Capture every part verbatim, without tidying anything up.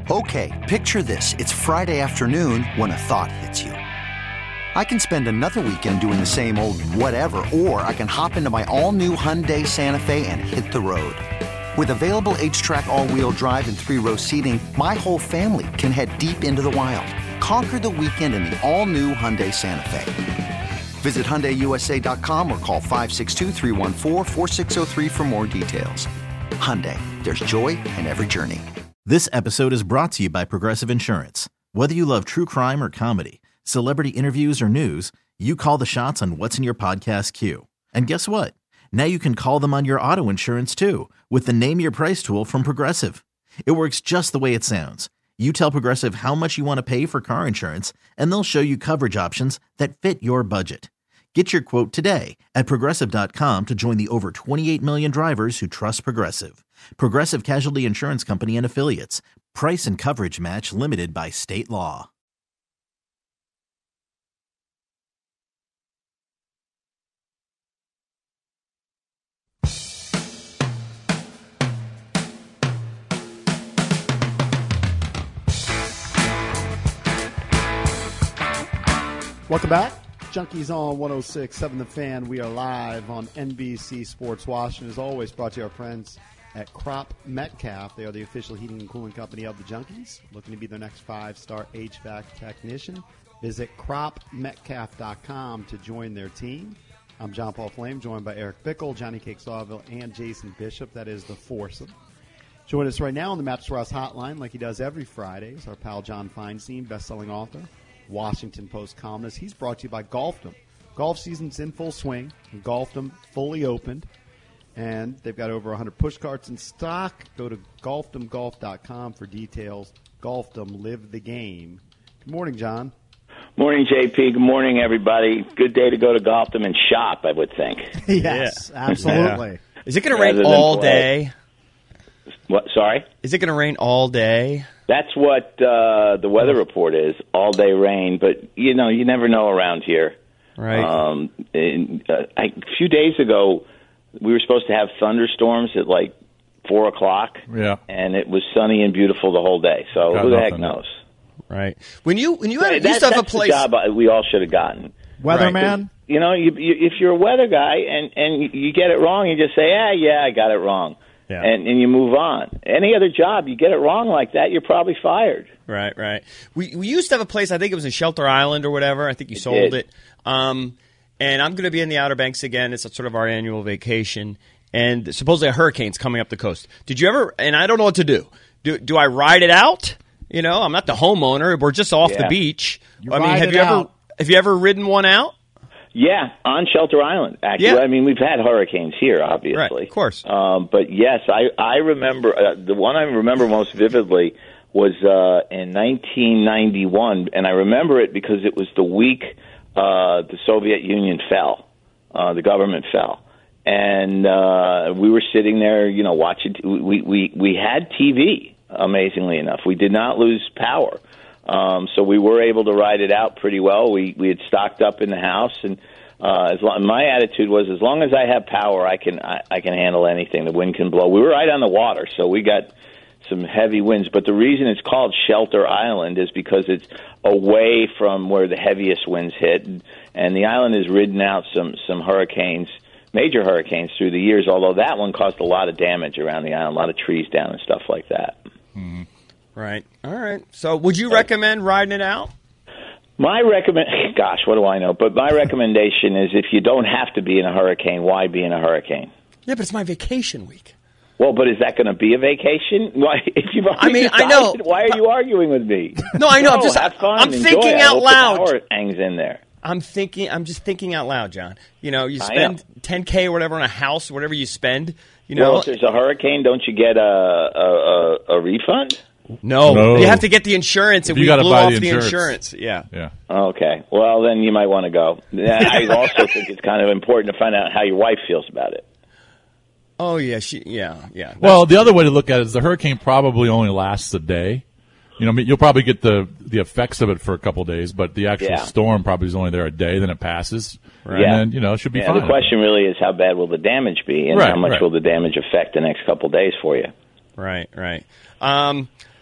Okay, picture this. It's Friday afternoon when a thought hits you. I can spend another weekend doing the same old whatever, or I can hop into my all-new Hyundai Santa Fe and hit the road. With available H-Track all-wheel drive and three-row seating, my whole family can head deep into the wild. Conquer the weekend in the all-new Hyundai Santa Fe. Visit Hyundai U S A dot com or call five six two, three one four, four six zero three for more details. Hyundai, there's joy in every journey. This episode is brought to you by Progressive Insurance. Whether you love true crime or comedy, celebrity interviews or news, you call the shots on what's in your podcast queue. And guess what? Now you can call them on your auto insurance too with the Name Your Price tool from Progressive. It works just the way it sounds. You tell Progressive how much you want to pay for car insurance, and they'll show you coverage options that fit your budget. Get your quote today at Progressive dot com to join the over twenty-eight million drivers who trust Progressive. Progressive Casualty Insurance Company and Affiliates. Price and coverage match limited by state law. Welcome back. Junkies on one oh six point seven The Fan. We are live on N B C Sports Washington. As always, brought to you our friends at Crop Metcalf. They are the official heating and cooling company of the Junkies. Looking to be their next five-star H V A C technician. Visit crop metcalf dot com to join their team. I'm John Paul Flame, joined by Eric Bickle, Johnny Cake Sawville, and Jason Bishop. That is the foursome. Join us right now on the Mattress Rouse Hotline, like he does every Friday, is our pal John Feinstein, best-selling author, Washington Post columnist. He's brought to you by Golfdom. Golf season's in full swing. Golfdom fully opened, and they've got over one hundred push carts in stock. Go to golfdom golf dot com for details. Golfdom, live the game. Good morning, John. Morning, J P. Good morning, everybody. Good day to go to Golfdom and shop, I would think. Yes, yeah. absolutely. Yeah. Is it going to rain all day? What? Sorry? Is it going to rain all day? That's what uh, the weather report is, all day rain. But, you know, you never know around here. Right. Um, in, uh, I, a few days ago, we were supposed to have thunderstorms at like four o'clock. Yeah. And it was sunny and beautiful the whole day. So Got who the nothing. heck knows? Right. When you when you had That, you used to have a that's place. the job we all should have gotten. Weatherman? You know, you, you, if you're a weather guy and, and you get it wrong, you just say, ah, yeah, I got it wrong. Yeah. And, and you move on. Any other job, you get it wrong like that, you're probably fired. Right, right. We we used to have a place, I think it was in Shelter Island or whatever. I think you It sold did. it. Um, and I'm going to be in the Outer Banks again. It's a, sort of our annual vacation. And supposedly a hurricane's coming up the coast. Did you ever, and I don't know what to do. Do, do I ride it out? You know, I'm not the homeowner. We're just off Yeah. the beach. You I mean, ride have it you ever out. have you ever ridden one out? Yeah, on Shelter Island, actually. Yeah. I mean, we've had hurricanes here, obviously. Right, of course. Um, but, yes, I, I remember, uh, the one I remember most vividly was uh, in nineteen ninety-one, and I remember it because it was the week uh, the Soviet Union fell, uh, the government fell. And uh, we were sitting there, you know, watching. T- we, we, we had T V, amazingly enough. We did not lose power. Um, so we were able to ride it out pretty well. We we had stocked up in the house, and uh, as long, my attitude was, as long as I have power, I can I, I can handle anything. The wind can blow. We were right on the water, so we got some heavy winds. But the reason it's called Shelter Island is because it's away from where the heaviest winds hit, and, and the island has ridden out some some hurricanes, major hurricanes through the years. Although that one caused a lot of damage around the island, a lot of trees down and stuff like that. Mm-hmm. Right. All right. So would you recommend riding it out? My recommend, gosh, what do I know? But my recommendation is, if you don't have to be in a hurricane, why be in a hurricane? Yeah, but it's my vacation week. Well, but is that going to be a vacation? Why? If you've already I mean, I decided, know. Why are you arguing with me? No, I know. I'm just. have fun. I'm enjoy thinking it. I out hope loud. The power hangs in there. I'm thinking. I'm just thinking out loud, John. You know, you I spend know. ten K or whatever on a house, whatever you spend. You know, Well, if there's a hurricane, don't you get a a, a, a refund? no, No. you have to get the insurance, and You we gotta blew buy off the the insurance. insurance. Yeah. Yeah. Okay. Well, then you might want to go. I also think it's kind of important to find out how your wife feels about it. Oh yeah. She. Yeah. Yeah. Well, the other way to look at it is the hurricane probably only lasts a day. You know, I mean, you'll probably get the the effects of it for a couple of days, but the actual Yeah. storm probably is only there a day. Then it passes, Right. and Yeah. then you know it should be Yeah, fine. the question really is, how bad will the damage be, and Right, how much right. will the damage affect the next couple of days for you? Right. Right. Um,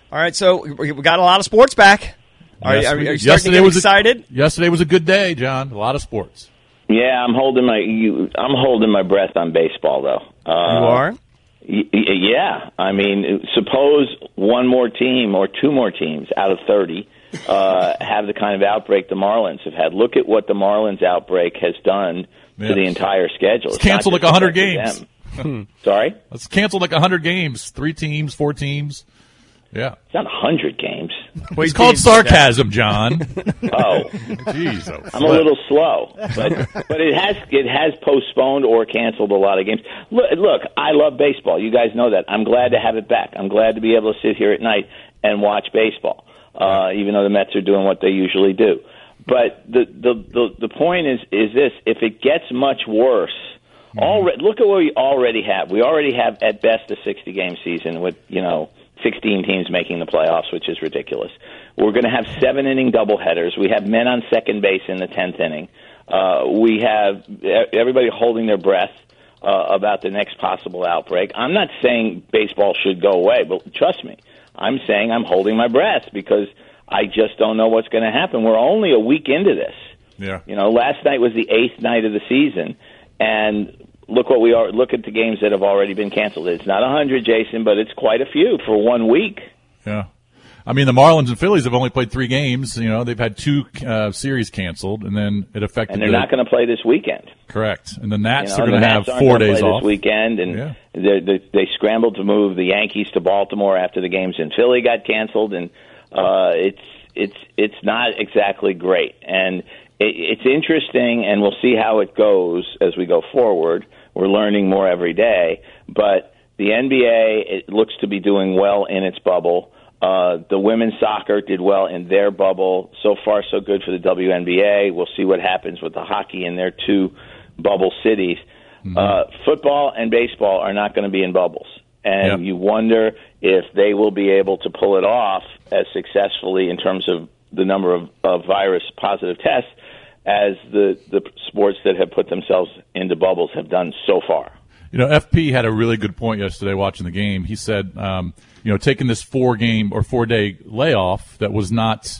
All right, so we we got a lot of sports back. Are, Yes, are, are we- you starting yesterday to get was a- excited? yesterday was a good day, John. A lot of sports. Yeah, I'm holding my you, I'm holding my breath on baseball though. Uh, you are? Y- y- yeah, I mean, suppose one more team or two more teams out of thirty uh, have the kind of outbreak the Marlins have had. Look at what the Marlins outbreak has done Yes. to the entire schedule. It's It's not canceled just like one hundred affected games. them. Sorry? Let's cancel like one hundred games. Three teams, four teams. Yeah. It's not one hundred games. It's called sarcasm, John. Oh, Jeez. oh, I'm a little slow, but but it has it has postponed or canceled a lot of games. Look, look, I love baseball. You guys know that. I'm glad to have it back. I'm glad to be able to sit here at night and watch baseball, uh, even though the Mets are doing what they usually do. But the the the, the point is is this: if it gets much worse, mm-hmm. already look at what we already have. We already have at best a sixty game season with you know. sixteen teams making the playoffs, which is ridiculous. We're going to have seven-inning doubleheaders. We have men on second base in the tenth inning. Uh, we have everybody holding their breath uh, about the next possible outbreak. I'm not saying baseball should go away, but trust me, I'm saying I'm holding my breath because I just don't know what's going to happen. We're only a week into this. Yeah. You know, last night was the eighth night of the season, and Look what we are. Look at the games that have already been canceled. It's not a hundred, Jason, but it's quite a few for one week. Yeah, I mean the Marlins and Phillies have only played three games. You know they've had two uh, series canceled, and then it affected. And they're the, not going to play this weekend. Correct, and the Nats you know, are going to have four days play off this weekend, and yeah. they, they they scrambled to move the Yankees to Baltimore after the games in Philly got canceled, and uh, it's it's it's not exactly great. And it, it's interesting, and we'll see how it goes as we go forward. We're learning more every day, but the N B A it looks to be doing well in its bubble. Uh, the women's soccer did well in their bubble. So far, so good for the W N B A. We'll see what happens with the hockey in their two bubble cities. Mm-hmm. Uh, football and baseball are not going to be in bubbles, and yep. you wonder if they will be able to pull it off as successfully in terms of the number of, of virus-positive tests as the, the sports that have put themselves into bubbles have done so far. You know, F P had a really good point yesterday watching the game. He said, um, you know, taking this four-game or four-day layoff that was not,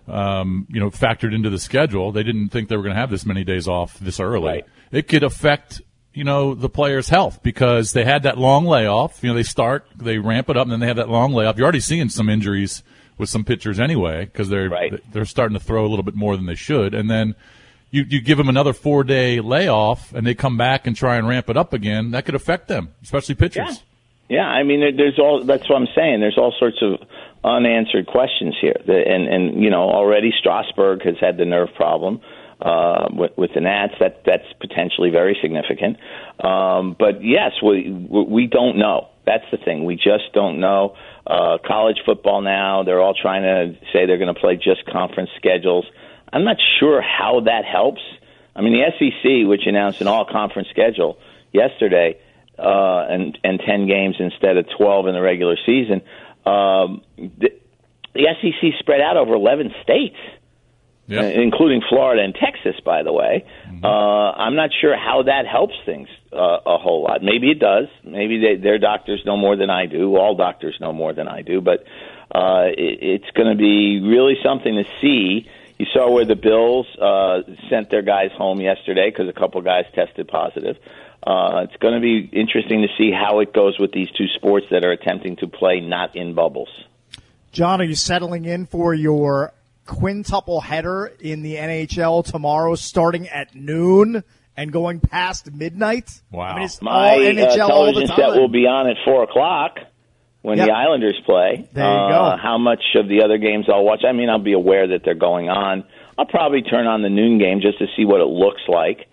um, you know, factored into the schedule, they didn't think they were going to have this many days off this early. Right. It could affect, you know, the players' health because they had that long layoff. You know, they start, they ramp it up, and then they have that long layoff. You're already seeing some injuries with some pitchers anyway because they're right. they're starting to throw a little bit more than they should, and then you you give them another four day layoff and they come back and try and ramp it up again. That could affect them, especially pitchers. Yeah, yeah. I mean, there, there's all. That's what I'm saying. There's all sorts of unanswered questions here, the, and and you know already Strasburg has had the nerve problem uh, with, with the Nats. That that's potentially very significant. Um, but yes, we we don't know. That's the thing. We just don't know. Uh, college football now, they're all trying to say they're going to play just conference schedules. I'm not sure how that helps. I mean, the S E C, which announced an all-conference schedule yesterday, uh, and, and ten games instead of twelve in the regular season, um, the, the S E C spread out over eleven states, yep. uh, including Florida and Texas, by the way. Mm-hmm. Uh, I'm not sure how that helps things uh, a whole lot. Maybe it does. Maybe they, their doctors know more than I do. All doctors know more than I do. But uh, it, it's going to be really something to see. You saw where the Bills uh, sent their guys home yesterday because a couple guys tested positive. Uh, it's going to be interesting to see how it goes with these two sports that are attempting to play not in bubbles. John, are you settling in for your quintuple header in the N H L tomorrow starting at noon and going past midnight? Wow. I mean, it's My all N H L uh, all the television time. set will be on at four o'clock. When yep. the Islanders play. There you uh, go. How much of the other games I'll watch? I mean, I'll be aware that they're going on. I'll probably turn on the noon game just to see what it looks like.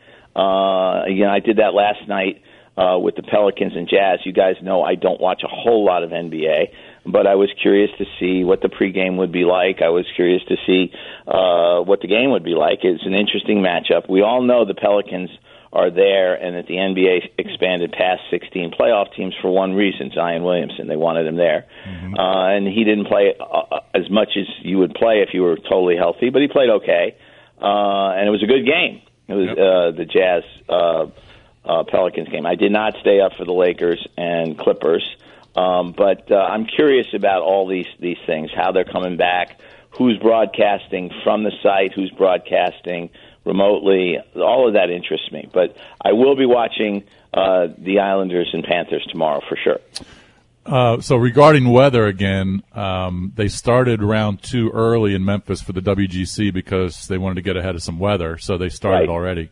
Uh, you know, I did that last night uh, with the Pelicans and Jazz. You guys know I don't watch a whole lot of N B A, but I was curious to see what the pregame would be like. I was curious to see uh, what the game would be like. It's an interesting matchup. We all know the Pelicans are there, and that the N B A expanded past sixteen playoff teams for one reason, Zion Williamson. They wanted him there. Mm-hmm. Uh, and he didn't play uh, as much as you would play if you were totally healthy, but he played okay. Uh, and it was a good game. It was yep. uh, the Jazz uh, uh, Pelicans game. I did not stay up for the Lakers and Clippers. Um, but uh, I'm curious about all these these things, how they're coming back, who's broadcasting from the site, who's broadcasting remotely. All of that interests me. But I will be watching uh, the Islanders and Panthers tomorrow for sure. Uh, so regarding weather again, um, they started round two early in Memphis for the W G C because they wanted to get ahead of some weather. So they started Right. already.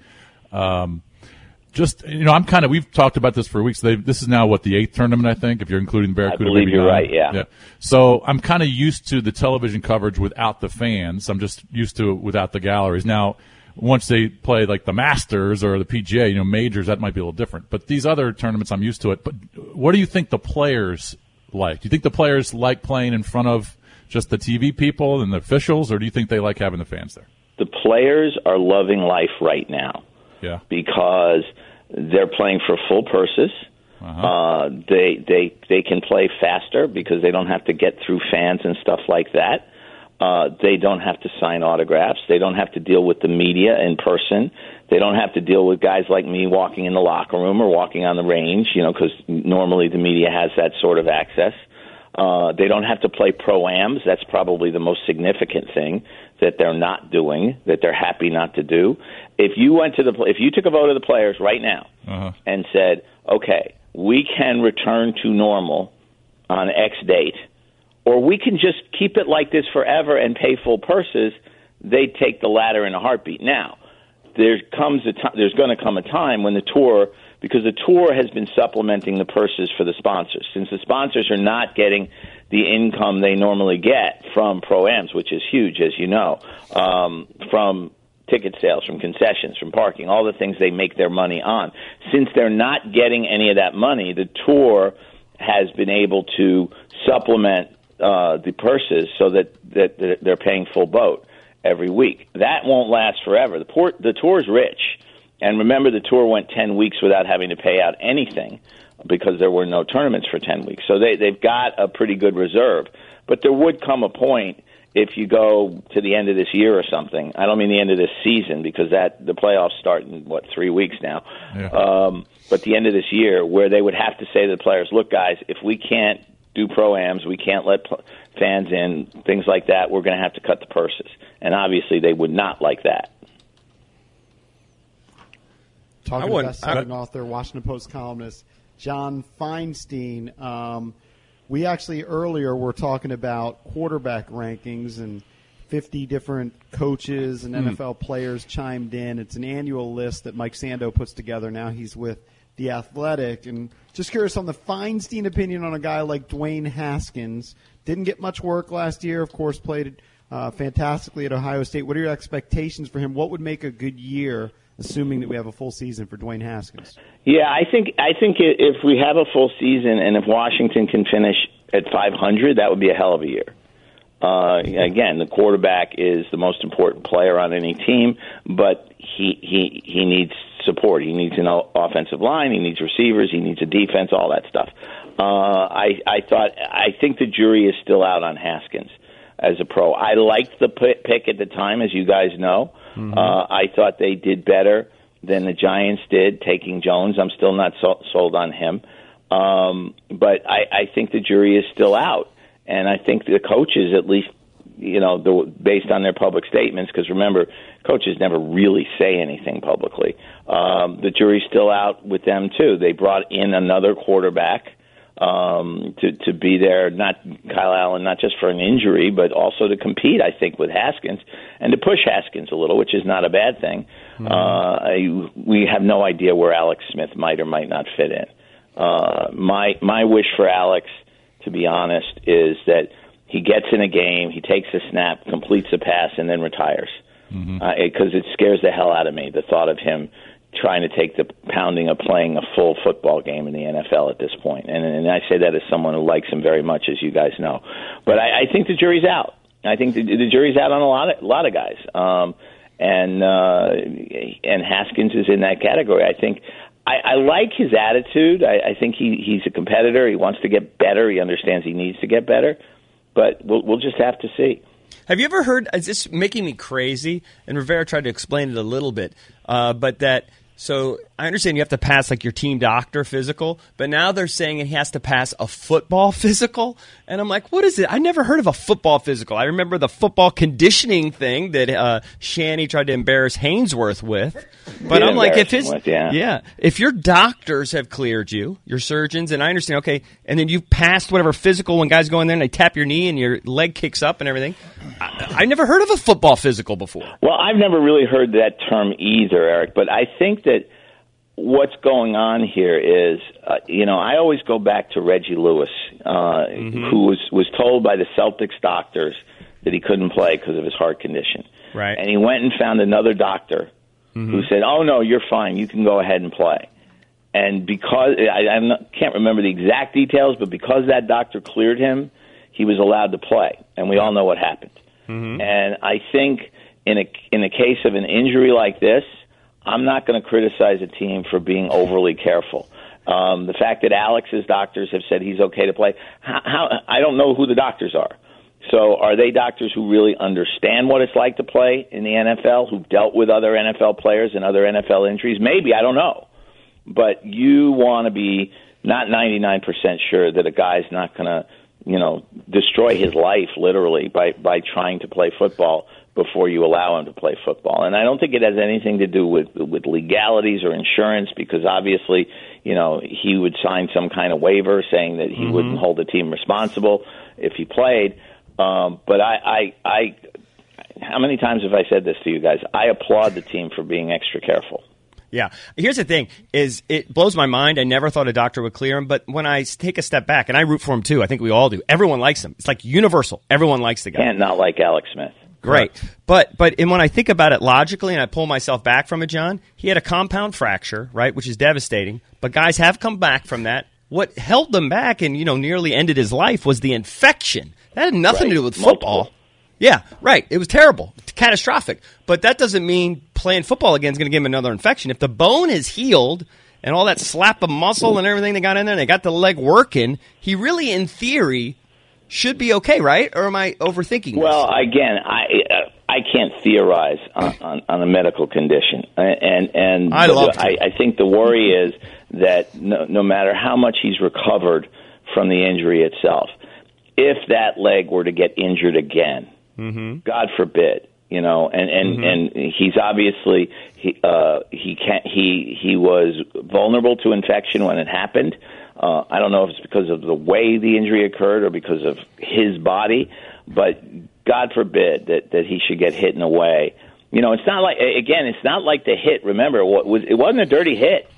Um, just, you know, I'm kind of, we've talked about this for weeks. They, this is now what, the eighth tournament, I think, if you're including the Barracuda. I believe maybe you're nine. right, yeah. yeah. So I'm kind of used to the television coverage without the fans. I'm just used to it without the galleries. Now, once they play like the Masters or the P G A, you know, majors, that might be a little different. But these other tournaments, I'm used to it. But what do you think the players like? Do you think the players like playing in front of just the T V people and the officials, or do you think they like having the fans there? The players are loving life right now. Yeah. Because they're playing for full purses. Uh-huh. Uh, they they they can play faster because they don't have to get through fans and stuff like that. Uh, they don't have to sign autographs. They don't have to deal with the media in person. They don't have to deal with guys like me walking in the locker room or walking on the range, you know, because normally the media has that sort of access. Uh, they don't have to play pro-ams. That's probably the most significant thing that they're not doing, that they're happy not to do. If you went to the, if you took a vote of the players right now Uh-huh. and said, okay, we can return to normal on X date, or we can just keep it like this forever and pay full purses, they'd take the latter in a heartbeat. Now, there comes a t- there's going to come a time when the tour, because the tour has been supplementing the purses for the sponsors. Since the sponsors are not getting the income they normally get from Pro-Ams, which is huge, as you know, um, from ticket sales, from concessions, from parking, all the things they make their money on. Since they're not getting any of that money, the tour has been able to supplement uh, the purses so that, that, that they're paying full boat every week. That won't last forever. The, port, the tour's rich. And remember, the tour went ten weeks without having to pay out anything because there were no tournaments for ten weeks. So they, they've got a pretty good reserve. But there would come a point if you go to the end of this year or something. I don't mean the end of this season because that the playoffs start in, what, three weeks now. Yeah. Um, but the end of this year where they would have to say to the players, look, guys, if we can't do pro-ams, we can't let pl- fans in, things like that, we're going to have to cut the purses. And obviously they would not like that. Talking I to best-selling author, Washington Post columnist John Feinstein. Um, we actually earlier were talking about quarterback rankings, and fifty different coaches and N F L players chimed in. It's an annual list that Mike Sando puts together. Now he's with The Athletic. And just curious on the Feinstein opinion on a guy like Dwayne Haskins. Didn't get much work last year, of course, played uh, fantastically at Ohio State. What are your expectations for him? What would make a good year, assuming that we have a full season for Dwayne Haskins? Yeah, I think I think if we have a full season and if Washington can finish at five hundred, that would be a hell of a year. Uh, again, the quarterback is the most important player on any team, but he he he needs support. He needs an offensive line. He needs receivers. He needs a defense. All that stuff. Uh, I I thought I think the jury is still out on Haskins as a pro. I liked the pick at the time, as you guys know. Mm-hmm. Uh, I thought they did better than the Giants did, taking Jones. I'm still not so, sold on him. Um, but I, I think the jury is still out. And I think the coaches, at least, you know, the, based on their public statements, because remember, coaches never really say anything publicly. Um, the jury's still out with them, too. They brought in another quarterback um, to, to be there, not Kyle Allen, not just for an injury, but also to compete, I think, with Haskins and to push Haskins a little, which is not a bad thing. Mm-hmm. Uh, I, we have no idea where Alex Smith might or might not fit in. Uh, my my wish for Alex, to be honest, is that he gets in a game, he takes a snap, completes a pass, and then retires. Mm-hmm. Uh, because it scares the hell out of me, the thought of him trying to take the pounding of playing a full football game in the N F L at this point. And, and I say that as someone who likes him very much, as you guys know. But I, I think the jury's out. I think the, the jury's out on a lot of, a lot of guys. Um, and uh, and Haskins is in that category. I think I, I like his attitude. I, I think he, he's a competitor. He wants to get better. He understands he needs to get better. But we'll, we'll just have to see. Have you ever heard, is this making me crazy? And Rivera tried to explain it a little bit, uh, but that So I understand you have to pass like your team doctor physical, but now they're saying he has to pass a football physical. And I'm like, what is it? I never heard of a football physical. I remember the football conditioning thing that uh, Shanny tried to embarrass Hainsworth with. But I'm like, if his, with, yeah. yeah, if your doctors have cleared you, your surgeons, and I understand, okay, and then you passed whatever physical when guys go in there and they tap your knee and your leg kicks up and everything. I, I never heard of a football physical before. Well, I've never really heard that term either, Eric, but I think that what's going on here is, uh, you know, I always go back to Reggie Lewis, uh, mm-hmm. who was, was told by the Celtics doctors that he couldn't play because of his heart condition. Right. And he went and found another doctor mm-hmm. who said, oh, no, you're fine. You can go ahead and play. And because I, I not, can't remember the exact details, but because that doctor cleared him, he was allowed to play. And we all know what happened. Mm-hmm. And I think in a, in a case of an injury like this, I'm not going to criticize a team for being overly careful. Um, the fact that Alex's doctors have said he's okay to play, how, how, I don't know who the doctors are. So are they doctors who really understand what it's like to play in the N F L, who've dealt with other N F L players and other N F L injuries? Maybe, I don't know. But you want to be not ninety-nine percent sure that a guy's not going to, you know, destroy his life literally by, by trying to play football before you allow him to play football. And I don't think it has anything to do with with legalities or insurance, because obviously, you know, he would sign some kind of waiver saying that he mm-hmm. wouldn't hold the team responsible if he played. Um, but I, I, I, how many times have I said this to you guys? I applaud the team for being extra careful. Yeah. Here's the thing, is it blows my mind. I never thought a doctor would clear him, but when I take a step back, and I root for him too, I think we all do. Everyone likes him. It's like universal. Everyone likes the guy. Can't not like Alex Smith. Great. But but and when I think about it logically and I pull myself back from it, John, he had a compound fracture, right, which is devastating. But guys have come back from that. What held them back and, you know, nearly ended his life was the infection. That had nothing right. to do with football. Multiple. Yeah, right. It was terrible. Catastrophic. But that doesn't mean playing football again is going to give him another infection. If the bone is healed and all that slap of muscle and everything they got in there, and they got the leg working, he really, in theory, should be okay, right? Or am I overthinking this? Well, again, I uh, I can't theorize on, on, on a medical condition, and and I love I, I think the worry is that no, no matter how much he's recovered from the injury itself, if that leg were to get injured again, mm-hmm. God forbid, you know, and and, mm-hmm. and he's obviously he uh, he can't he he was vulnerable to infection when it happened. Uh, I don't know if it's because of the way the injury occurred or because of his body, but God forbid that, that he should get hit in a way. You know, it's not like, again, it's not like the hit. Remember, what was it wasn't a dirty hit.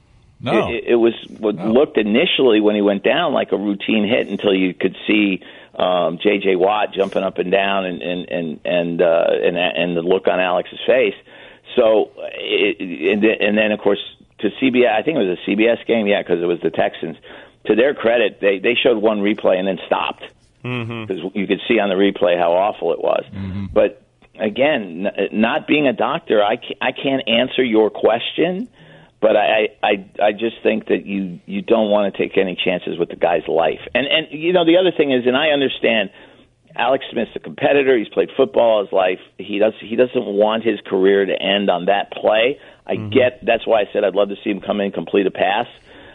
No. It, it was what no. looked initially when he went down like a routine hit until you could see um, J J. Watt jumping up and down and and and and, uh, and, and the look on Alex's face. So, it, and, and then, of course, to C B S, I think it was a C B S game, yeah, because it was the Texans. To their credit, they, they showed one replay and then stopped because mm-hmm. you could see on the replay how awful it was. Mm-hmm. But again, n- not being a doctor, I can't, I can't answer your question, but I, I I just think that you, you don't want to take any chances with the guy's life. And and you know the other thing is, and I understand, Alex Smith's a competitor. He's played football all his life. He does he doesn't want his career to end on that play. I mm-hmm. get that's why I said I'd love to see him come in and complete a pass.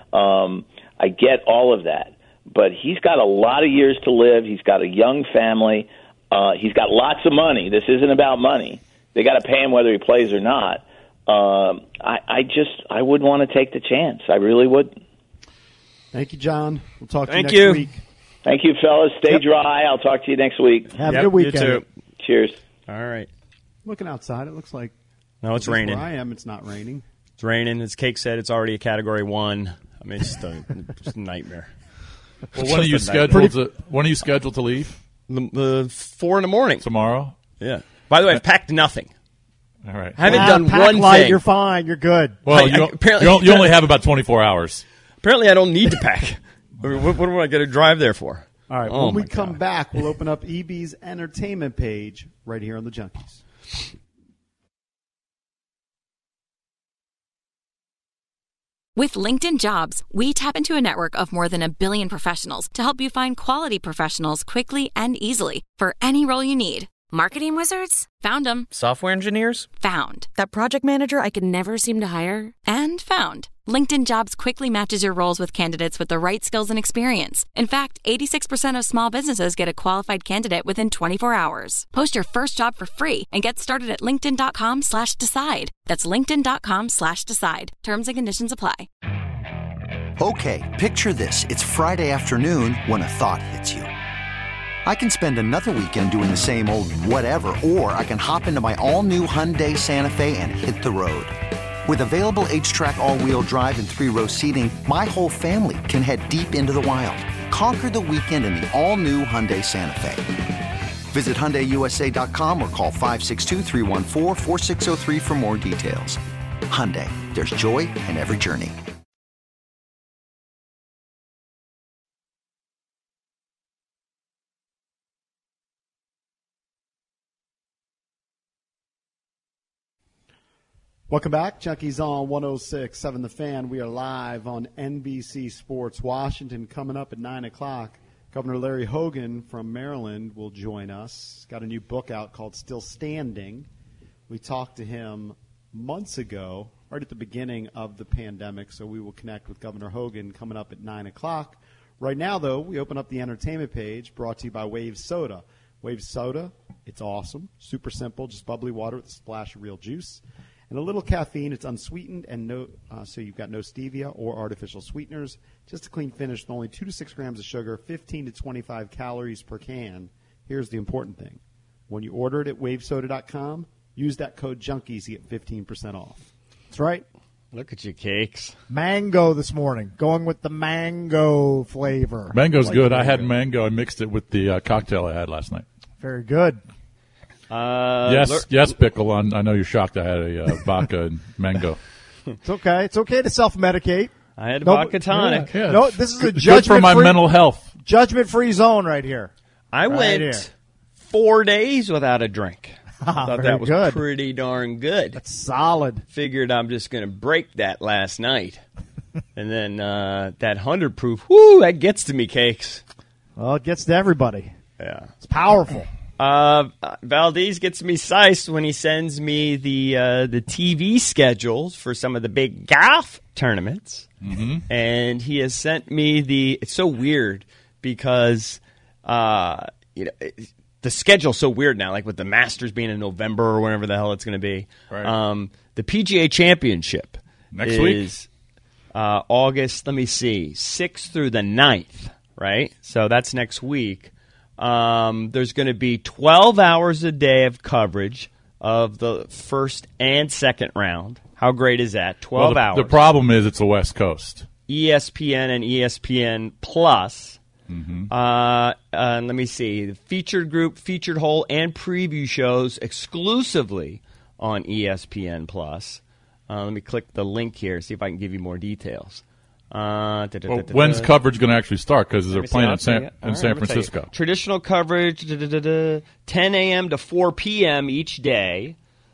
Um, I get all of that, but he's got a lot of years to live. He's got a young family. Uh, he's got lots of money. This isn't about money. They got to pay him whether he plays or not. Um, I, I just I wouldn't want to take the chance. I really would. Thank you, John. We'll talk to Thank you next you. week. Thank you, fellas. Stay Yep. dry. I'll talk to you next week. Have Yep, a good weekend. you too. Cheers. All right. Looking outside, it looks like No, it's at least raining. where I am, it's not raining. It's raining. As Cake said, it's already a Category one. I mean, it's just a, just a nightmare. Well, when are you scheduled to when are you scheduled to leave? The, the four in the morning. Tomorrow? Yeah. By the way, I've packed nothing. All right. I haven't Ah, done pack one light, thing. You're fine. You're good. Well, I- you, I- don't- apparently- you, don't- you only have about twenty-four hours. Apparently, I don't need to pack. I mean, what, what am I going to drive there for? All right, Oh, when we my come God. back, we'll open up E B's entertainment page right here on the Junkies. With LinkedIn Jobs, we tap into a network of more than a billion professionals to help you find quality professionals quickly and easily for any role you need. Marketing wizards? Found them. Software engineers? Found. That project manager I could never seem to hire? And found. LinkedIn Jobs quickly matches your roles with candidates with the right skills and experience. In fact, eighty-six percent of small businesses get a qualified candidate within twenty-four hours. Post your first job for free and get started at linkedin.com slash decide. That's linkedin.com slash decide. Terms and conditions apply. Okay, picture this. It's Friday afternoon when a thought hits you. I can spend another weekend doing the same old whatever, or I can hop into my all-new Hyundai Santa Fe and hit the road. With available H-Track all-wheel drive and three-row seating, my whole family can head deep into the wild. Conquer the weekend in the all-new Hyundai Santa Fe. Visit Hyundai U S A dot com or call five six two, three one four, four six zero three for more details. Hyundai, there's joy in every journey. Welcome back. Junkies on one oh six point seven The Fan. We are live on N B C Sports Washington. Coming up at nine o'clock, Governor Larry Hogan from Maryland will join us. He's got a new book out called Still Standing. We talked to him months ago, right at the beginning of the pandemic, so we will connect with Governor Hogan coming up at nine o'clock. Right now, though, we open up the entertainment page, brought to you by Wave Soda. Wave Soda, it's awesome, super simple, just bubbly water with a splash of real juice. And a little caffeine. It's unsweetened, and no, uh, so you've got no stevia or artificial sweeteners. Just a clean finish with only two to six grams of sugar, fifteen to twenty-five calories per can. Here's the important thing. When you order it at wave soda dot com, use that code JUNKIES to get fifteen percent off. That's right. Look at you, Cakes. Mango this morning. Going with the mango flavor. Mango's like good. mango. I had mango. I mixed it with the uh, cocktail I had last night. Very good. Uh, yes, lur- yes, Pickle. On, I know you're shocked I had a uh, vodka and mango. It's okay. It's okay to self-medicate. I had a No, vodka tonic. Yeah, yeah. No, this is a Good for judgment my free, mental health. judgment-free zone right here. I Right went here. four days without a drink. I thought Very that was good. pretty darn good. That's solid. Figured I'm just going to break that last night. And then uh, that one hundred proof, whoo, that gets to me, Cakes. Well, it gets to everybody. Yeah. It's powerful. Uh, Valdez gets me sized when he sends me the uh, the T V schedules for some of the big golf tournaments, mm-hmm. and he has sent me the. It's so weird because uh, you know it, the schedule's so weird now. Like with the Masters being in November or whenever the hell it's going to be. Right. Um, the P G A Championship Next is week? uh, August. Let me see, sixth through the ninth. Right, so that's next week. Um, there's going to be twelve hours a day of coverage of the first and second round. How great is that? twelve well, the, hours. The problem is it's the West Coast. E S P N and E S P N Plus. Mm-hmm. Uh, uh, let me see. The featured group, featured hole, and preview shows exclusively on E S P N Plus. Uh, let me click the link here, see if I can give you more details. Uh, da, da, Well, da, da, when's da. coverage going to actually start? Because Let they're me see, playing I'll in tell San, you. in All right, San I'm gonna tell you. Francisco. Traditional coverage, da, da, da, da, ten a.m. to four p.m. each day,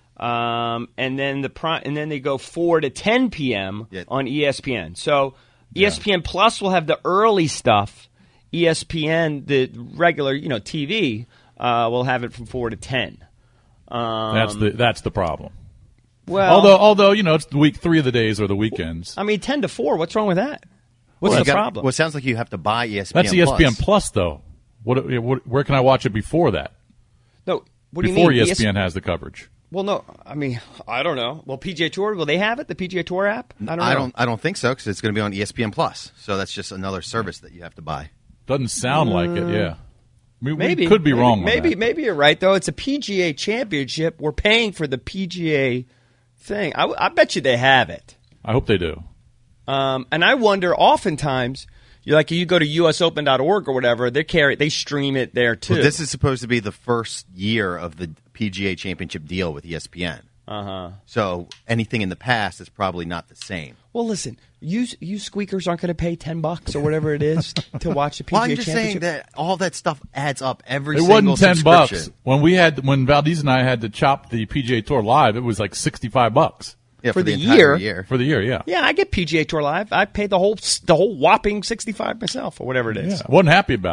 um, and then the pri- and then they go four to ten p.m. Yeah. on E S P N. So E S P N Plus will have the early stuff. E S P N, the regular, you know, T V, uh, will have it from four to ten. Um, That's the that's the problem. well. although although you know it's the week three of the days or the weekends. I mean, ten to four. What's wrong with that? What's Well, the you got- problem? Well, it sounds like you have to buy E S P N That's E S P N Plus. Plus, though. What, what where can I watch it before that? no, what do you Before mean? E S P N has the coverage. Well, no, I mean, I don't know. Well, P G A Tour, will they have it? The P G A Tour app? I don't know. I don't. I don't think so because it's going to be on E S P N Plus. So that's just another service that you have to buy. Doesn't sound like it. Yeah, we, we Maybe could be maybe, wrong. on Maybe that. maybe you're right though. It's a P G A Championship. We're paying for the P G A thing. I, I bet you they have it. I hope they do. Um, and I wonder, oftentimes, you like you go to U S open dot org or whatever. They carry, they stream it there too. Well, this is supposed to be the first year of the P G A Championship deal with E S P N. uh huh. So anything in the past is probably not the same. Well, listen, you you squeakers aren't going to pay ten bucks or whatever it is to watch the P G A Well, I'm just Championship. saying that all that stuff adds up every It single wasn't ten subscription. bucks when we had when Valdez and I had to chop the P G A Tour live. It was like sixty five bucks Yeah, For for, the the, entire year. year. for the year. Yeah, Yeah, I get P G A Tour Live. I pay the whole the whole whopping sixty five myself or whatever it is. yeah. Wasn't happy about it.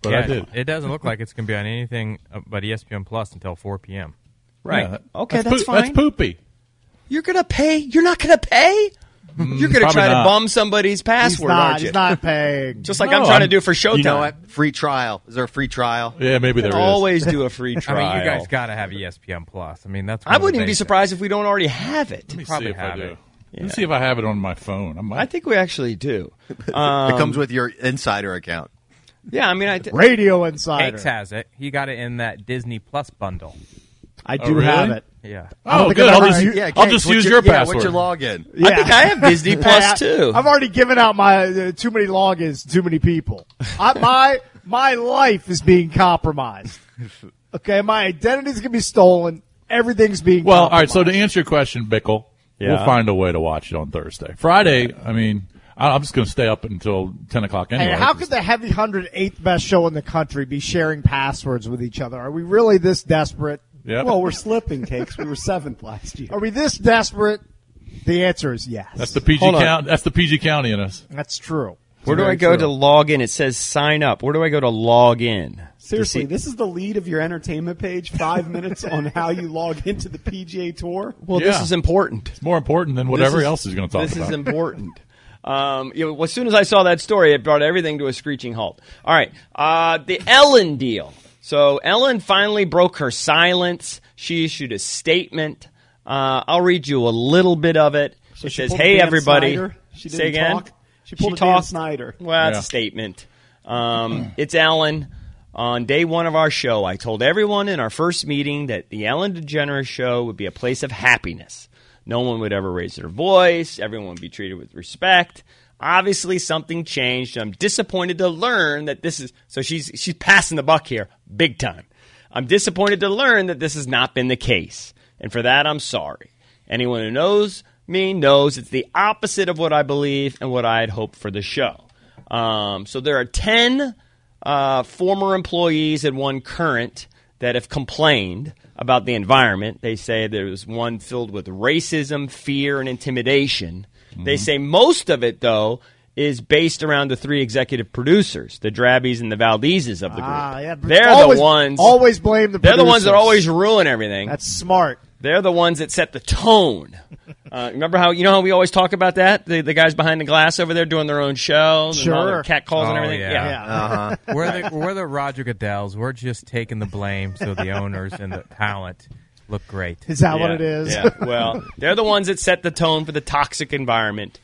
but yeah, I did. It doesn't look like it's going to be on anything but E S P N Plus until four p.m. Right. Yeah, okay, that's, that's poo- fine. That's poopy. You're going to pay? You're not going to pay? You're going to try not. to bum somebody's password, he's not, aren't you? He's not paying. Just like No, I'm trying to I'm- do for Showtime. You know what? Free trial. Is there a free trial? Yeah, maybe You there can is. always do a free I trial. mean, you guys got to have E S P N Plus. I mean, that's. I one of the wouldn't even be basics. surprised if we don't already have it. Let me see probably if I have do. it. Let me see if I have it on my phone. I might. I think we actually do. Um, It comes with your insider account. yeah, I mean, I d- Radio Insider. Cakes has it. He got it in that Disney Plus bundle. I Oh, do really? have it. Yeah. I don't Oh, think good. I've I'll ever just, used- Yeah, I'll Cakes, just what's use your, your yeah, password. What's your login? Yeah. I think I have Disney Plus too. I've already given out my uh, too many logins to too many people. I, my my life is being compromised. Okay, my identity's gonna be stolen. Everything's being Well, all right. compromised. So to answer your question, Bickle, Yeah. we'll find a way to watch it on Thursday. Friday, I mean, I- I'm just going to stay up until ten o'clock anyway. Hey, how could the Heavy one hundred eighth best show in the country be sharing passwords with each other? Are we really this desperate? Yep. Well, we're slipping, Cakes. We were seventh last year. Are we this desperate? The answer is yes. That's the P G Hold on. count. That's the P G County in us. That's true. Where do Very I go true. to log in? It says sign up. Where do I go to log in? Seriously, To see- this is the lead of your entertainment page. Five minutes on how you log into the P G A Tour. Well, this Yeah. is important. It's more important than whatever This is- else is going to talk This about. is important. Um, you know, as soon as I saw that story, it brought everything to a screeching halt. All right, uh, the Ellen deal. So Ellen finally broke her silence. She issued a statement. Uh, I'll read you a little bit of it. So it she says, pulled "Hey, Dan everybody." Snyder? She Say didn't again. talk? She pulled a Dan talked. Snyder. Well, it's Yeah. a statement. Um, it's Ellen. On day one of our show, I told everyone in our first meeting that the Ellen DeGeneres Show would be a place of happiness. No one would ever raise their voice. Everyone would be treated with respect. Obviously, something changed. I'm disappointed to learn that this is so. She's she's passing the buck here, big time. I'm disappointed to learn that this has not been the case, and for that, I'm sorry. Anyone who knows me knows it's the opposite of what I believe and what I had hoped for the show. Um, so there are ten uh, former employees and one current that have complained about the environment. They say there was one filled with racism, fear, and intimidation. Mm-hmm. They say most of it, though, is based around the three executive producers, the Drabbies and the Valdezes of the group. Ah, yeah, but They're always, the ones. Always blame the. They're the ones that producers. always ruin everything. That's smart. They're the ones that set the tone. Uh, remember how you know how we always talk about that? The, the guys behind the glass over there doing their own show, and all their Sure. cat calls and Oh, everything. yeah. Yeah. Uh-huh. We're the, we're the Roger Goodells. We're just taking the blame so the owners and the talent look great. Is that what Yeah, it is? Yeah. Well, they're the ones that set the tone for the toxic environment.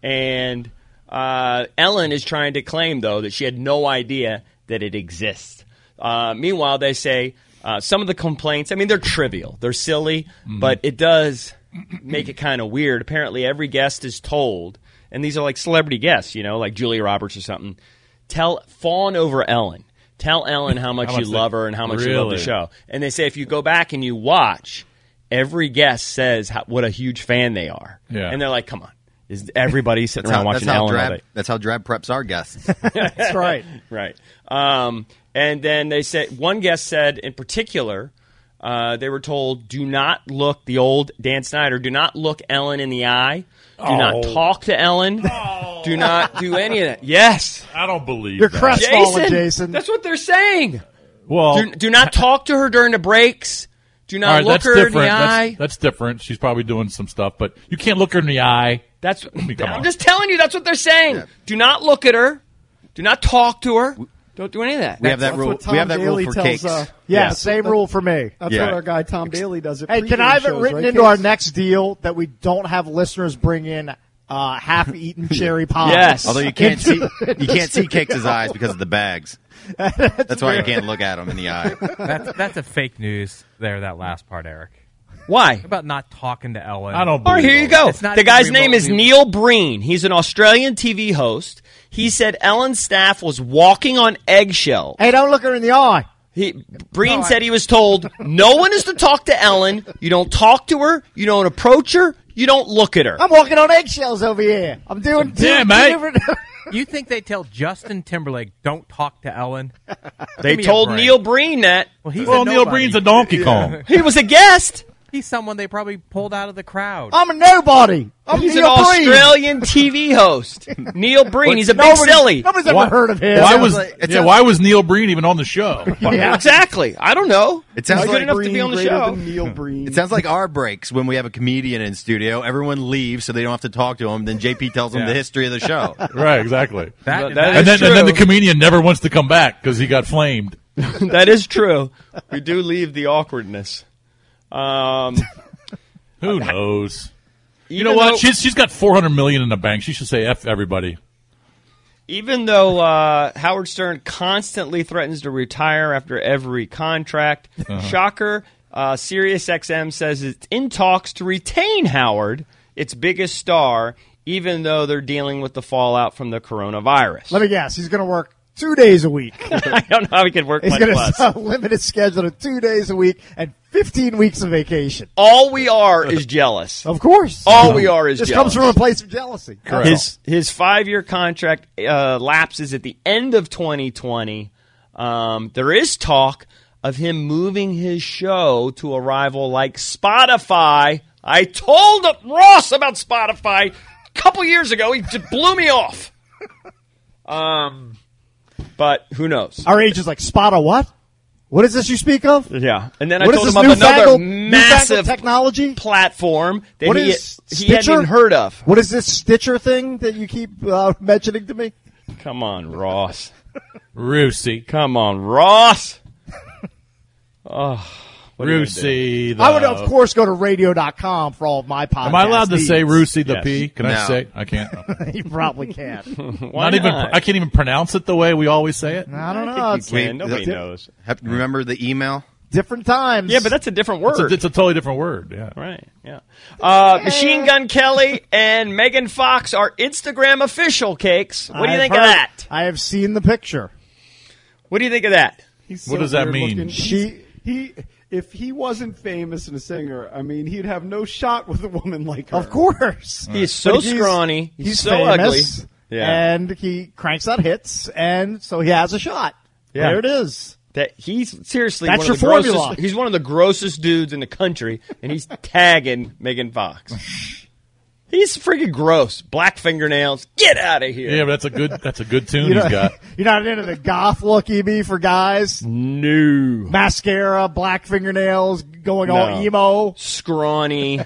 And uh, Ellen is trying to claim, though, that she had no idea that it exists. Uh, meanwhile, they say uh, some of the complaints, I mean, they're trivial. They're silly, Mm-hmm. but it does make it kind of weird. Apparently, every guest is told, and these are like celebrity guests, you know, like Julia Roberts or something, tell fawn over Ellen. Tell Ellen how much, How much you they- love her and how much you love the Really? show. And they say if you go back and you watch, every guest says how, what a huge fan they are. Yeah. And they're like, come on. Is everybody sitting That's around how, watching that's how Ellen all drab. day? That's how drab preps our guests. That's right. Right. Um, and then they said, one guest said in particular, uh, they were told, do not look, the old Dan Snyder, do not look Ellen in the eye. Do not Oh. talk to Ellen. Do not do any of that. Yes. I don't believe You're that. crestfallen, Jason, Jason. that's what they're saying. Well, Do, do not talk to her during the breaks. Do not all right, look that's her in different. the eye. That's, that's different. She's probably doing some stuff, but you can't look her in the eye. That's. mean, come I'm on. just telling you. That's what they're saying. Yeah. Do not look at her. Do not talk to her. Don't do any of that. We have that That's rule. what Tom We have that Daly rule for tells, cakes. uh, yeah, Yeah. same rule for me. That's Yeah. what our guy Tom Daly does. At Hey, can pregame I have it shows, written right, into Cakes? our next deal that we don't have listeners bring in uh, half-eaten cherry pie? Yes. Although you can't see, Into- you can't see Cakes' eyes because of the bags. That's why you can't look at him in the eye. That's that's a fake news there, that last part, Eric. Why? About not talking to Ellen. I don't All right, believe here you all go. It's not The even guy's name is remotely- Neil Breen. He's an Australian T V host. He said Ellen's staff was walking on eggshells. Hey, don't look her in the eye. He, Breen said he was told no one is to talk to Ellen. You don't talk to her. You don't approach her. You don't look at her. I'm walking on eggshells over here. I'm doing two, Yeah, two mate. different. You think they tell Justin Timberlake, don't talk to Ellen? They Give me a told break. Neil Breen that. Well, he's Well, a Neil nobody. Breen's a Donkey Kong. He was a guest. He's someone they probably pulled out of the crowd. I'm a nobody. I'm He's Neil an Breen. Australian T V host. Neil Breen. He's a big Nobody- silly. Nobody's ever Why- heard of him. Why sounds was like- it yeah? sounds- Why was Neil Breen even on the show? Yeah. Exactly. I don't know. It sounds He's like good enough to Breen be on the greater show. than Neil Breen. It sounds like our breaks when we have a comedian in studio. Everyone leaves so they don't have to talk to him. Then J P tells them Yeah. the history of the show. Right, exactly. That, that And is then, and then the true. comedian never wants to come back because he got flamed. That is true. We do leave the awkwardness. Um, Who knows? You even know what? though- She's she's got four hundred million in the bank. She should say "f everybody." Even though uh, Howard Stern constantly threatens to retire after every contract, Uh-huh. shocker, uh, SiriusXM says it's in talks to retain Howard, its biggest star, even though they're dealing with the fallout from the coronavirus. Let me guess. He's going to work two days a week. I don't know how he could work He's much going less. to limit his schedule to two days a week and fifteen weeks of vacation. All we are is jealous. Of course. All we are is This jealous. comes from a place of jealousy. That's His his five year contract uh, lapses at the end of twenty twenty. Um, there is talk of him moving his show to a rival like Spotify. I told Ross about Spotify a couple years ago. He just blew me off. Um, but who knows? all. Our age is like, spot a what? What is this you speak of? Yeah, and then What I is told this him of another newfangled, newfangled massive technology? platform that What he is he hadn't Stitcher? even heard of. What is this Stitcher thing that you keep uh, mentioning to me? Come on, Ross. Rusey, Come on, Ross. Oh, what are you gonna do? Rusey. I would, though. of course, go to radio dot com for all of my podcasts. Am I allowed to say Rusey the Yes. P? Can I No. say? I can't. You probably can't. Why not even. not? I can't even pronounce it the way we always say it. I don't I know. think It's you can. Wait, Nobody that- knows. Have, remember the email? different times. Yeah, but that's a different It's a, word. it's a totally different word. Yeah. Right, yeah. Uh, Machine Gun Kelly and Megan Fox are Instagram official, Cakes. What do you I've think heard- of that? I have seen the picture. What do you think of that? He's What so does that weird mean? looking. She- He's- he if he wasn't famous and a singer, I mean, he'd have no shot with a woman like her. Of course. He's so But he's- scrawny. He's, He's so famous, ugly. Yeah. and he cranks out hits, and so he has a shot. Yeah. There it is. That he's seriously That's one your of the formula. grossest. He's one of the grossest dudes in the country, and he's tagging Megan Fox. He's freaking gross. Black fingernails. Get out of here. Yeah, but that's a good. That's a good tune You know, he's got. you're not into the goth look, E B, for guys. No. Mascara, black fingernails, going No. all emo. Scrawny.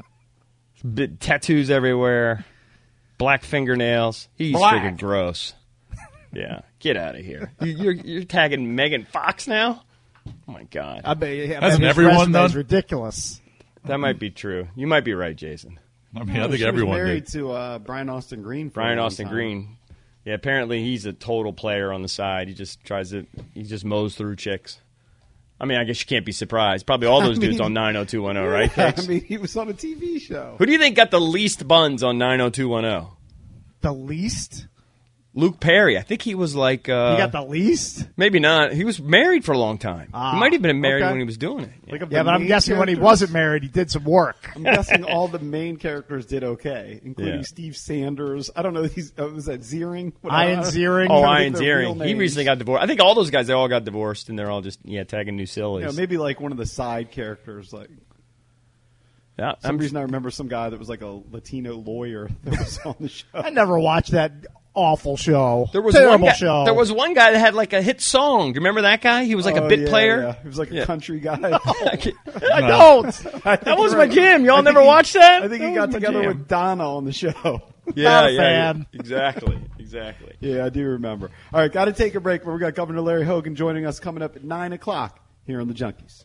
Bit tattoos everywhere. Black fingernails. He's Black. freaking gross. Yeah. Get out of here. You- You're, you're tagging Megan Fox now? Oh, my God. I bet, I bet Hasn't his everyone resume is done? ridiculous. That might be true. You might be right, Jason. I mean, I Oh, think she everyone was married did. to uh, Brian Austin Green. For a Brian long Austin time. Green. Yeah, apparently he's a total player on the side. He just tries to, he just mows through chicks. I mean, I guess you can't be surprised. Probably all those I mean- dudes on nine oh two one oh, right? I Cakes? mean, he was on a T V show. Who do you think got the least buns on nine oh two one oh? The least? Luke Perry. I think he was like. Uh, You got the least? Maybe not. He was married for a long time. Ah, he might have been married okay. when he was doing it. Yeah. Like of Yeah, the but I'm main guessing when he characters, wasn't married, he did some work. I'm guessing all the main characters did okay, including Yeah. Steve Sanders. I don't know. He's uh, was that Ziering? What- Ian I don't- Ziering. Oh, I Ian think their real Ziering. He names. recently got divorced. I think all those guys, they all got divorced, and they're all just yeah tagging new You sillies. know, maybe like one of the side characters. Like yeah, some I'm reason, I remember some guy that was like a Latino lawyer that was on the show. I never watched that awful show. There was Terrible one guy, show. There was one guy that had like a hit song. Do you remember that guy? He was like a Oh, bit yeah, player. yeah. He was like a Yeah. country guy. I can't- I don't. I think That was you're my right. jam. Y'all I think never he- watched that? I think That he was got my together jam. with Donna on the show. Yeah, Not a yeah, fan. yeah. Exactly, exactly. Yeah, I do remember. All right, got to take a break, but we got Governor Larry Hogan joining us coming up at nine o'clock here on the Junkies.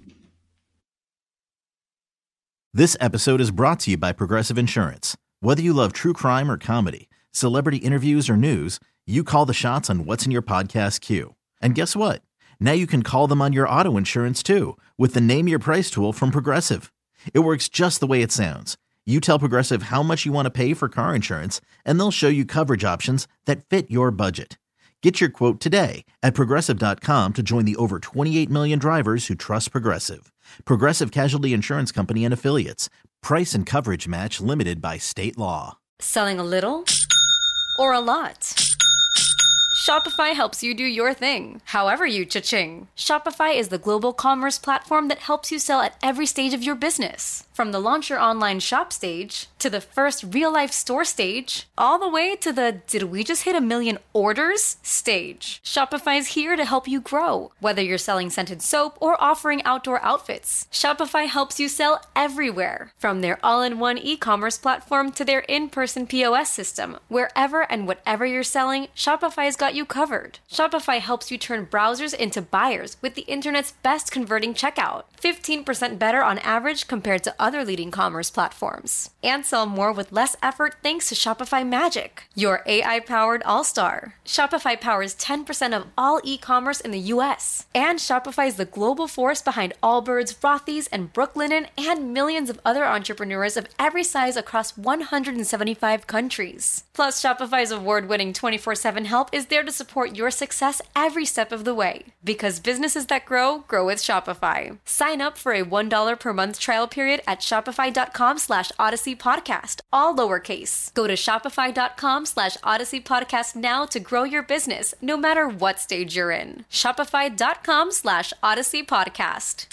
This episode is brought to you by Progressive Insurance. Whether you love true crime or comedy, celebrity interviews or news, you call the shots on what's in your podcast queue. And guess what? Now you can call them on your auto insurance too with the Name Your Price tool from Progressive. It works just the way it sounds. You tell Progressive how much you want to pay for car insurance, and they'll show you coverage options that fit your budget. Get your quote today at Progressive dot com to join the over twenty-eight million drivers who trust Progressive. Progressive Casualty Insurance Company and Affiliates. Price and coverage match limited by state law. Selling a little or a lot? Shopify helps you do your thing, however you cha-ching. Shopify is the global commerce platform that helps you sell at every stage of your business. From the launch your online shop stage, to the first real-life store stage, all the way to the did we just hit a million orders stage. Shopify's here to help you grow. Whether you're selling scented soap or offering outdoor outfits, Shopify helps you sell everywhere. From their all-in-one e-commerce platform to their in-person P O S system, wherever and whatever you're selling, Shopify's got you covered. Shopify helps you turn browsers into buyers with the internet's best converting checkout. fifteen percent better on average compared to other leading commerce platforms. And sell more with less effort thanks to Shopify Magic, your A I-powered all-star. Shopify powers ten percent of all e-commerce in the U S. And Shopify is the global force behind Allbirds, Rothy's, and Brooklinen, and millions of other entrepreneurs of every size across one hundred seventy-five countries. Plus, Shopify's award-winning twenty-four seven help is there to support your success every step of the way. Because businesses that grow, grow with Shopify. Sign up for a one dollar per month trial period at shopify.com slash Odyssey Podcast, all lowercase. Go to shopify.com slash Odyssey Podcast now to grow your business, no matter what stage you're in. Shopify.com slash Odyssey Podcast.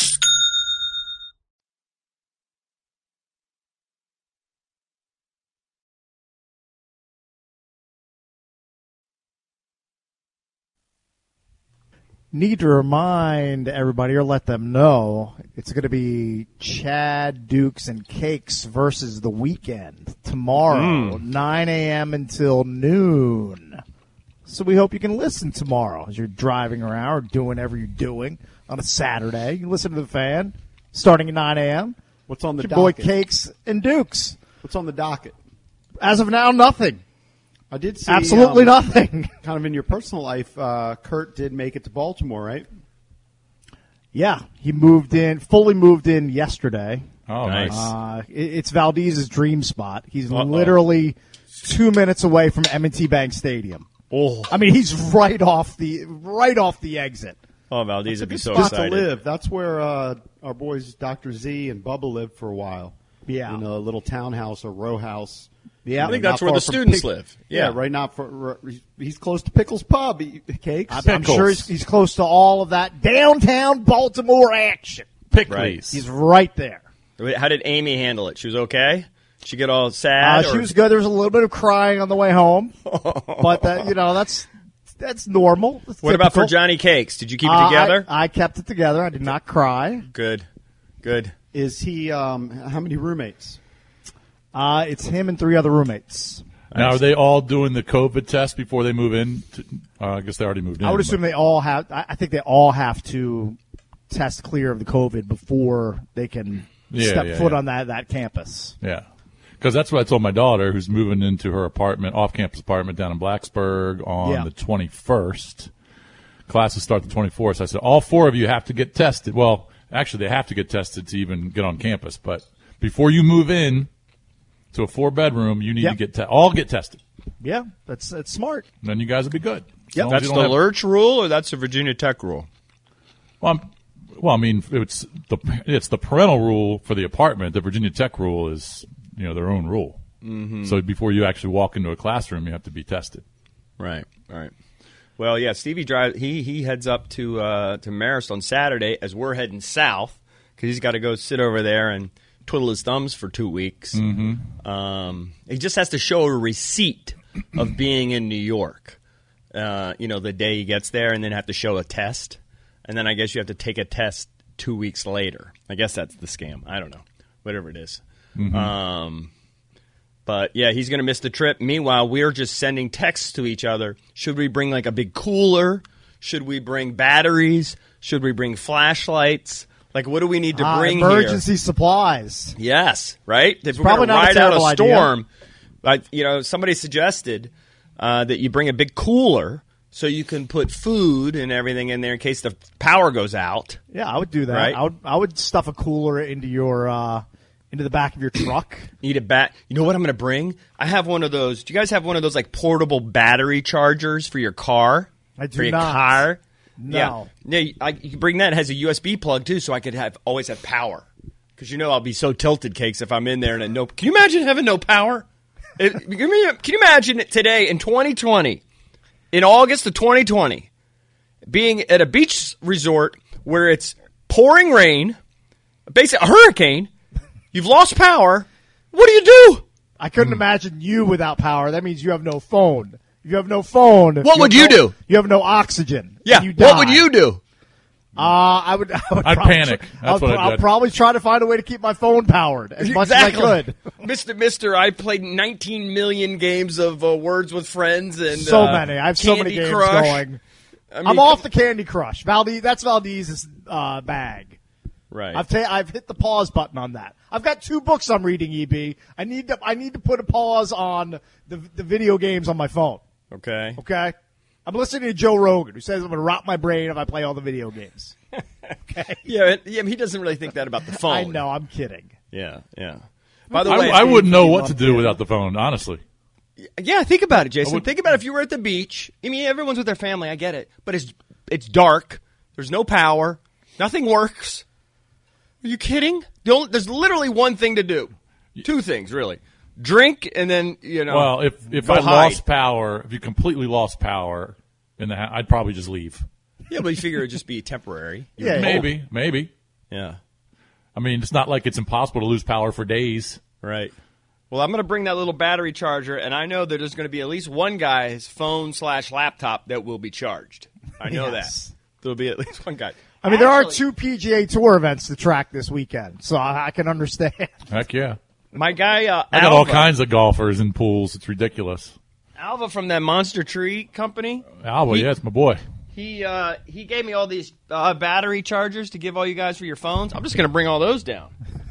Need to remind everybody or let them know it's going to be Chad Dukes and Cakes versus The Weeknd tomorrow, Mm. nine a.m. until noon. So we hope you can listen tomorrow as you're driving around or doing whatever you're doing on a Saturday. You listen to the Fan starting at nine a.m. What's on the Your boy docket? Cakes and Dukes. What's on the docket? As of now, nothing. I did see Absolutely um, nothing. Kind of in your personal life, uh, Kurt did make it to Baltimore, right? Yeah, he moved in, fully moved in yesterday. Oh, nice. Uh, it, it's Valdez's dream spot. He's Uh-oh. literally two minutes away from M and T Bank Stadium. Oh, I mean, he's right off the right off the exit. oh Valdez It's a would be good so spot excited. to live. That's where uh, our boys Doctor Z and Bubba lived for a while. Yeah. In a little townhouse or row house. Yeah, I think Not that's where far the from students Pick- live. Yeah. Yeah. right. Not for. He's close to Pickles Pub. He- Cakes. I'm, I'm sure he's, he's close to all of that downtown Baltimore action. Pickles. Right. He's right there. How did Amy handle it? She was okay? She get all sad? Uh, she or- was good. There was a little bit of crying on the way home, but that, you know that's that's normal. That's What about for typical. Johnny Cakes? Did you keep it Uh, together? I, I kept it together. I did not cry. Good. Good. Is he? Um, how many roommates? Uh, it's him and three other roommates. Now, are they all doing the COVID test before they move in? To, uh, I guess they already moved in. I would but- assume they all have. I I think they all have to test clear of the COVID before they can Yeah, step yeah, foot yeah. on that that campus. Yeah. Because that's what I told my daughter, who's moving into her apartment, off-campus apartment down in Blacksburg on Yeah. the twenty-first. Classes start the twenty-fourth. So I said, all four of you have to get tested. Well, actually, they have to get tested to even get on campus. But before you move in to a four-bedroom, you need Yep. to get te- all get tested. Yeah, that's that's smart. And then you guys will be good. As Yep. long as That's you the don't have- Lurch rule, or that's the Virginia Tech rule? Well, I'm- well, I mean, it's the it's the parental rule for the apartment. The Virginia Tech rule is, you know, their own rule. Mm-hmm. So before you actually walk into a classroom, you have to be tested. Right, right. Well, yeah, Stevie drives. He he heads up to uh, to Marist on Saturday as we're heading south because he's got to go sit over there and twiddle his thumbs for two weeks. Mm-hmm. Um, he just has to show a receipt of being in New York. Uh, you know, the day he gets there, and then have to show a test, and then I guess you have to take a test two weeks later. I guess that's the scam. I don't know, whatever it is. Mm-hmm. Um, But, yeah, he's going to miss the trip. Meanwhile, we're just sending texts to each other. Should we bring, like, a big cooler? Should we bring batteries? Should we bring flashlights? Like, what do we need to Uh, bring emergency supplies. here? Yes, right? If we're probably going to not a ride out a terrible idea. storm, like, you know, somebody suggested uh, that you bring a big cooler so you can put food and everything in there in case the power goes out. Yeah, I would do that. Right. I would I would stuff a cooler into your uh, into the back of your truck. Need a bat. You know what I'm going to bring? I have one of those. Do you guys have one of those like portable battery chargers for your car? I do for your not. car. No. Yeah, yeah. I, you can bring that. It has a U S B plug too, so I could have always have power. Because you know I'll be so tilted, Cakes, if I'm in there and I no. Can you imagine having no power? It, can you can you imagine it today in twenty twenty? in August of twenty twenty, being at a beach resort where it's pouring rain, basically a hurricane, you've lost power. What do you do? I couldn't imagine you without power. That means you have no phone. If you have no phone, What would you no, do? You have no oxygen. Yeah, and you what die. would you do? Uh, I would. I would I'd probably panic. try- That's I'll, what I'd I'll do. probably try to find a way to keep my phone powered as much Exactly. as I could. Mister Mister, I played nineteen million games of uh, Words with Friends and So uh, many. I have so many Candy games Crush. going. I mean, I'm off the Candy Crush. Valdez, that's Valdez's uh, bag. Right. I've ta- I've hit the pause button on that. I've got two books I'm reading. E B. I need to I need to put a pause on the the video games on my phone. Okay. Okay. I'm listening to Joe Rogan, who says I'm going to rot my brain if I play all the video games. Okay. Yeah, it- yeah. He doesn't really think that about the phone. I know. I'm kidding. Yeah, yeah. By the I, way, I wouldn't know what to do without the phone, honestly. Yeah, think about it, Jason. would- Think about if you were at the beach. I mean, everyone's with their family. I get it, but it's it's dark. There's no power. Nothing works. Are you kidding? The only, there's literally one thing to do. Two things, really. Drink and then you know. Well, if if go I hide. lost power, if you completely lost power in the, ha- I'd probably just leave. Yeah, but you figure it'd just be temporary. Yeah, Maybe, maybe. Yeah. I mean, it's not like it's impossible to lose power for days. Right. Well, I'm going to bring that little battery charger, and I know that there's going to be at least one guy's phone slash laptop that will be charged. I know Yes. that. There'll be at least one guy. I mean, there are Actually, two P G A Tour events to track this weekend, so I, I can understand. Heck yeah. My guy, uh, I got all Alva, kinds of golfers in pools. It's ridiculous. Alva from that Monster Tree company. Alva, He- yeah, it's my boy. He uh, he gave me all these uh, battery chargers to give all you guys for your phones. I'm just going to bring all those down.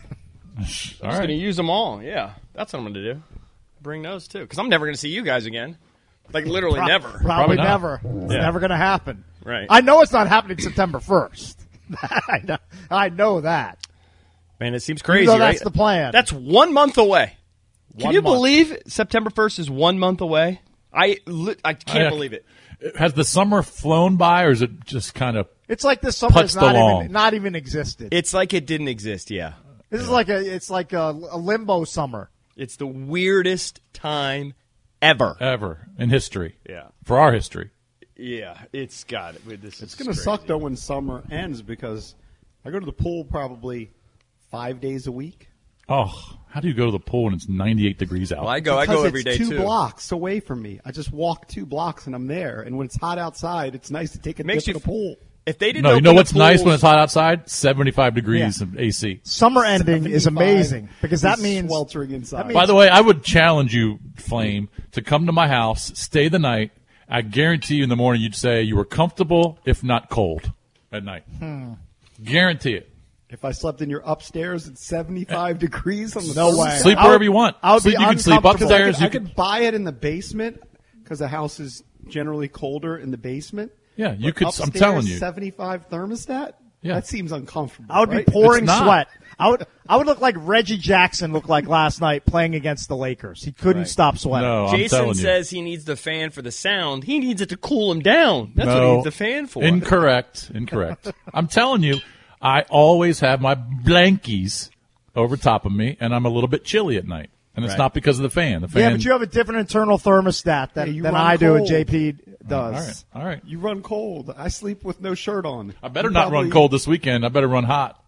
I'm All just right. going to use them all. Yeah, that's what I'm going to do. Bring those too, because I'm never going to see you guys again. Like literally Pro- never. Probably, Probably not. never. It's Yeah. never going to happen. Right. I know it's not happening September first. I, know, I know that. Man, it seems crazy, know right? that's the plan. That's one month away. Can One you month. believe September first is one month away? I li- I can't I- believe it. Has the summer flown by, or is it just kind of? It's like this summer has Putzed not along. even, not even existed. It's like it didn't exist. Yeah, This is like a it's like a, a limbo summer. it's the weirdest time ever. ever in history? Yeah. For our history. Yeah, it's got it. This It's is going to crazy. suck, though, when summer ends because I go to the pool probably five days a week. Oh, how do you go to the pool when it's ninety-eight degrees out? Well, I go. I Because go every it's day two too. blocks away from me. I just walk two blocks and I'm there. And when it's hot outside, it's nice to take a Makes dip you in a pool. If they didn't no, you open know the what's nice pools- when it's hot outside? seventy-five degrees Yeah. of A C. Summer ending is amazing because that It's means sweltering inside. that means- By the way, I would challenge you, Flame, to come to my house, stay the night. I guarantee you in the morning you'd say you were comfortable, if not cold, at night. Hmm. Guarantee it. If I slept in your upstairs at seventy-five degrees on the No thermostat, way. Sleep I would- wherever you want. I would Sleep, be you can sleep uncomfortable. upstairs. I You could, I can, could buy it in the basement because the house is generally colder in the basement. yeah, you But could. I'm upstairs, telling you. seventy-five thermostat. Yeah. That seems uncomfortable. I would right? be pouring It's not. sweat. I would I would look like Reggie Jackson looked like last night playing against the Lakers. He couldn't Right. stop sweating. No, I'm Jason telling you. says he needs the fan for the sound. He needs it to cool him down. That's what he No. needs the fan for. Incorrect. Incorrect. I'm telling you, I always have my blankies over top of me, and I'm a little bit chilly at night. And it's Right. not because of the fan. The fan. Yeah, but you have a different internal thermostat than, Hey, you than run I do and cold. J P all does. right. All right. You run cold. I sleep with no shirt on. I better You not probably- run cold this weekend. I better run hot.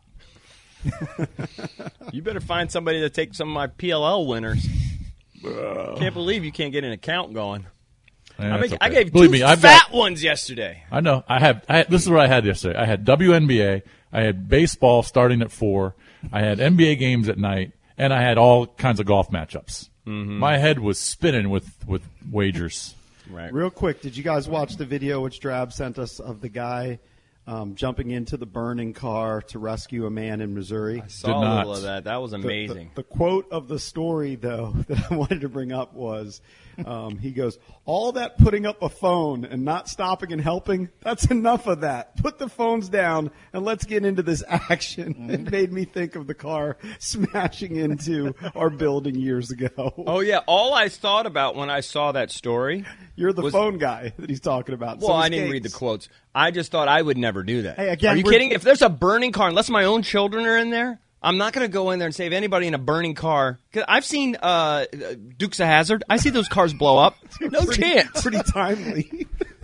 You better find somebody to take some of my P L L winners. Can't believe you can't get an account going. Yeah, I, that's mean, I okay. gave Believe two me, I've fat got, ones yesterday. I know. I have. I had, this is what I had yesterday. I had W N B A. I had baseball starting at four. I had N B A games at night, and I had all kinds of golf matchups. Mm-hmm. My head was spinning with with wagers. Right. Real quick, did you guys watch the video which Drab sent us of the guy um, jumping into the burning car to rescue a man in Missouri? I saw Did a not. little of that. That was The- the- amazing. The, quote of the story, though, that I wanted to bring up was, um, he goes, all that putting up a phone and not stopping and helping, that's enough of that. Put the phones down and let's get into this action. It made me think of the car smashing into our building years ago. Oh yeah, all I thought about when I saw that story. You're the was- phone guy that he's talking about. Well, So I is didn't read the Gates. quotes. I just thought I would never do that. Hey, again, Are you we're- kidding? If there's a burning car, unless my own children are in there, I'm not going to go in there and save anybody in a burning car. 'Cause I've seen uh, Dukes of Hazzard. I see those cars blow up. No Pretty- chance. Pretty timely.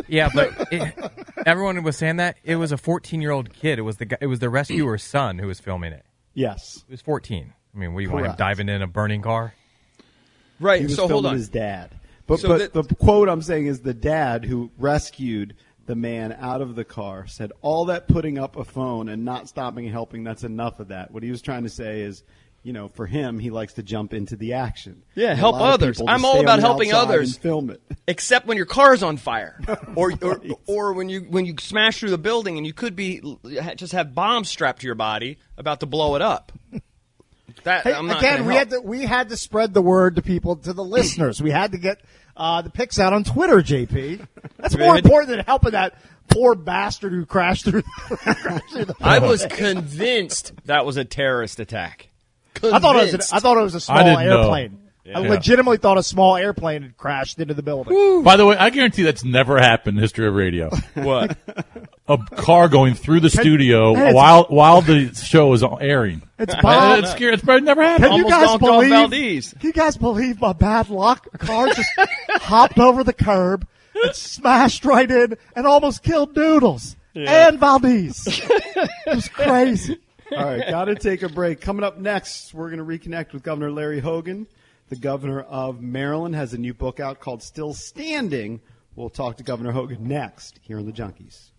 Yeah, but it, everyone was saying that it was a fourteen-year-old kid. It was the guy, it was the rescuer's son who was filming it. Yes. He was fourteen. I mean, what do you want him Correct. diving in a burning car? Right. He was so hold filming on. his dad. But, So but that- the quote I'm saying is the dad who rescued the man out of the car said, all that putting up a phone and not stopping and helping, that's enough of that. What he was trying to say is, you know, for him, he likes to jump into the action. Yeah, And a help lot of others. people I'm just all stay on about the helping outside others. and film it. Except when your car's on fire, or or, or when you when you smash through the building and you could be just have bombs strapped to your body about to blow it up. That Hey, I'm not again, gonna we help. had to we had to spread the word to people, to the listeners. We had to get uh, the pics out on Twitter, J P. That's We more had to- important than helping that poor bastard who crashed through. crashed through the I was convinced that was a terrorist attack. I thought it was. Convinced. An, I thought it was a I small didn't know. airplane. I Yeah. legitimately thought a small airplane had crashed into the building. By the way, I guarantee that's never happened in the history of radio. What? A car going through the studio Hey, it's- while while the show is airing. It's Bob. It's scary. It's probably never happened. Can you Almost guys knocked off believe? Valdez. Can you guys believe my bad luck? A car just hopped over the curb and smashed right in and almost killed Noodles and Valdez. It was crazy. All right, got to take a break. Coming up next, we're going to reconnect with Governor Larry Hogan. The governor of Maryland has a new book out called Still Standing. We'll talk to Governor Hogan next here on the Junkies.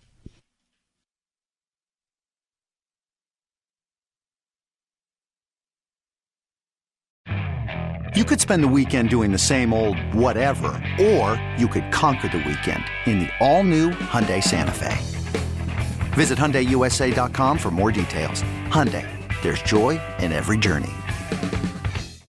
You could spend the weekend doing the same old whatever, or you could conquer the weekend in the all-new Hyundai Santa Fe. Visit Hyundai U S A dot com for more details. Hyundai, there's joy in every journey.